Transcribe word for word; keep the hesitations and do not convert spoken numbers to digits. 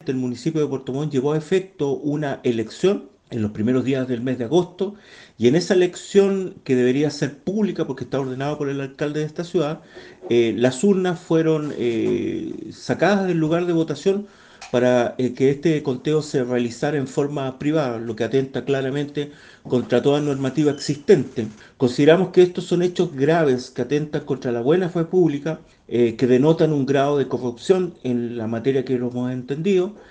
efectivamente el municipio de Puerto Montt llevó a efecto una elección en los primeros días del mes de agosto, y en esa elección, que debería ser pública porque está ordenado por el alcalde de esta ciudad, eh, las urnas fueron eh, sacadas del lugar de votación para eh, que este conteo se realizara en forma privada, lo que atenta claramente contra toda normativa existente. Consideramos que estos son hechos graves que atentan contra la buena fe pública, eh, que denotan un grado de corrupción en la materia que lo hemos entendido,